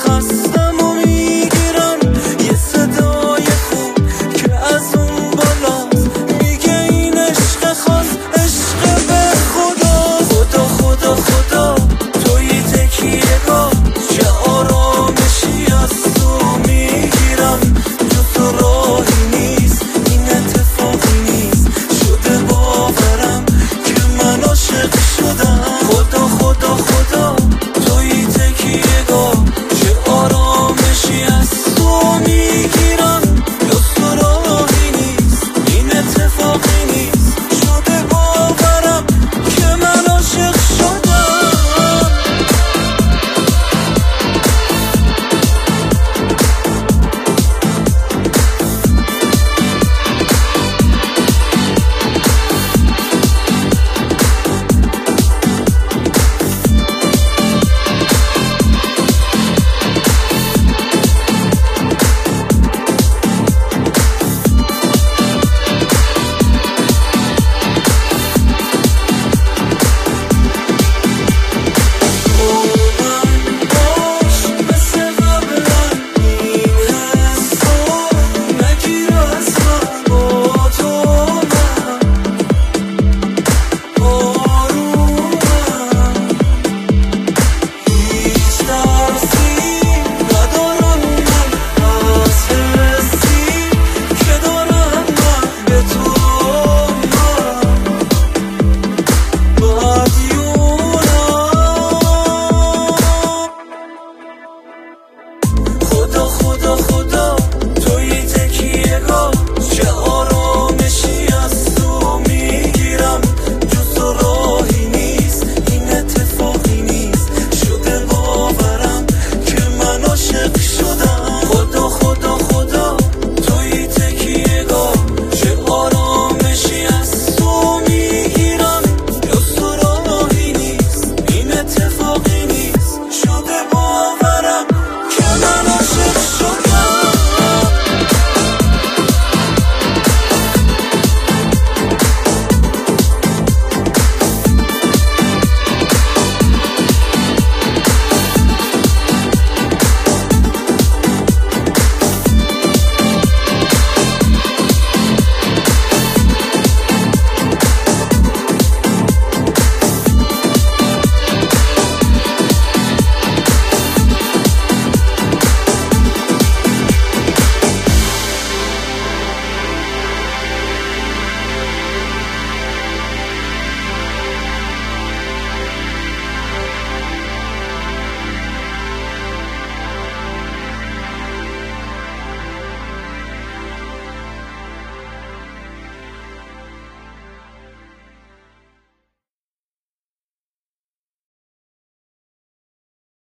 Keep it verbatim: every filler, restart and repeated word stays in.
خستم و میگیرم یه صدای خوب که از اون بالاست میگه این عشق خاص عشق به خدا. خدا خدا خدا توی تکیه گاه چه آرامشی از تو میگیرم، جو تو راهی نیست این اتفاقی نیست، شده باورم که من عاشق شدم. خدا خدا خدا توی تکیه گاه چه آرامشی از تو میگیرم، جو تو راهی نیست این اتفاقی نیست، شده باورم که من عاشق شدم. خدا خدا خدا